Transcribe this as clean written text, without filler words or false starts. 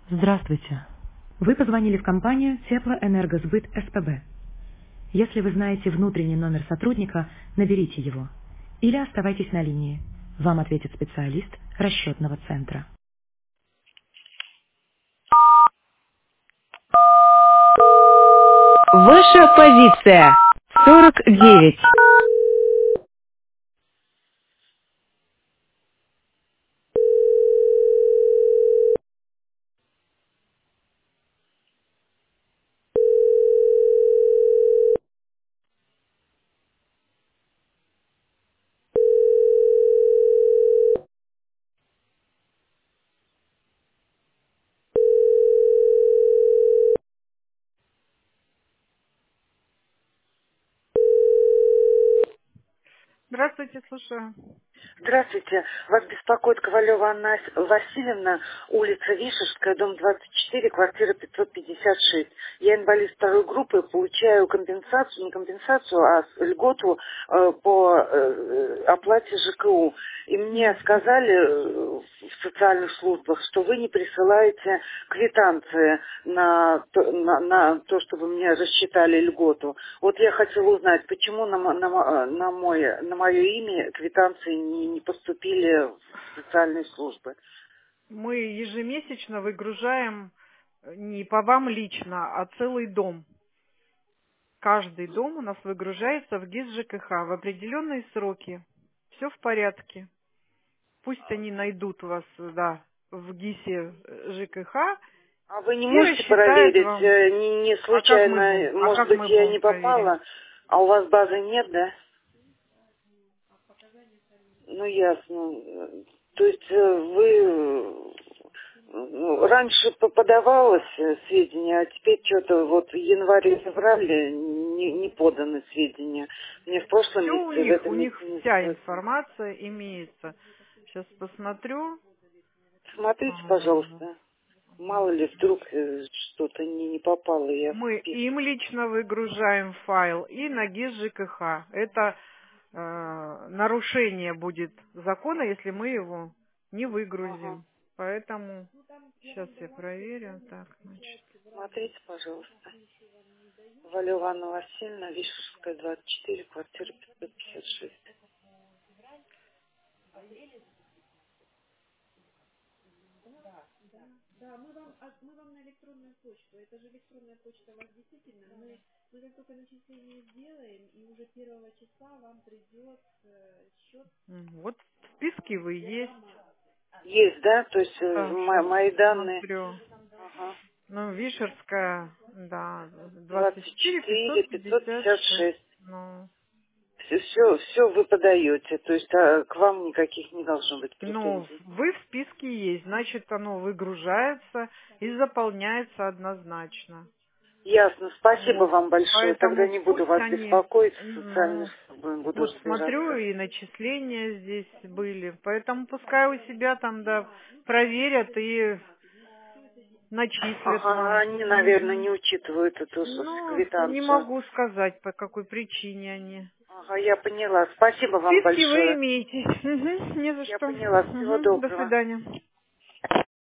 Здравствуйте. Вы позвонили в компанию Теплоэнергосбыт СПБ. Если вы знаете внутренний номер сотрудника, наберите его. Или оставайтесь на линии. Вам ответит специалист расчетного центра. Ваша позиция 49. Здравствуйте, слушаю. Здравствуйте. Вас беспокоит Ковалева Анна Васильевна, улица Вишерская, дом 24, квартира 556. Я инвалид второй группы, получаю компенсацию, не компенсацию, а льготу по оплате ЖКУ. И мне сказали в социальных службах, что вы не присылаете квитанции на то, чтобы мне рассчитали льготу. Вот я хотела узнать, почему на мое имя квитанции не поступили в социальные службы. Мы ежемесячно выгружаем не по вам лично, а целый дом. Каждый дом у нас выгружается в ГИС ЖКХ в определенные сроки. Все в порядке. Пусть они найдут вас, да, в ГИСе ЖКХ А вы не и можете рассчитают проверить, вам. не А как мы будем? случайно, может быть, Мы я будем не проверять? попала, а у вас базы нет, да? Ну, ясно. То есть вы раньше подавалось сведения, а теперь что-то вот в январе-феврале не поданы сведения. Мне в прошлом Все месяце, в у этом них месяце не вся заплатили. информация имеется. Сейчас посмотрю. Смотрите, пожалуйста. Мало ли вдруг что-то не попало, я в Мы список. им лично выгружаем файл и на ГИС ЖКХ. Это нарушение будет закона, если мы его не Ага. выгрузим. Поэтому сейчас я проверю. Так, значит. Смотрите, пожалуйста. Валева Анна Васильевна, Вишерская, 24, квартира 556. Вот в списке вы есть. Есть, да? То есть Да, сейчас мои данные. смотрю. Ага. Ну, Вишерская, да, 24 24, 556. 556. Ну, Все вы подаете. То есть к вам никаких не должно быть ну, претензий. вы в списке есть, значит, оно выгружается и заполняется однозначно. Ясно. Спасибо Вот. вам большое. Тогда Поэтому не буду пусть вас они, беспокоить в социальных ну, службах. Буду вот смотрю, разбираться. и начисления здесь были. Поэтому пускай у себя там, да, проверят и начислят Ага, вам. они, наверное, Мгм. не учитывают эту Ну, не квитанцию. могу сказать, по какой причине они. Ага, я поняла. Спасибо В вам списке вы большое. имеете. Мгм, не за Я что. поняла. Всего Мгм, до доброго. свидания.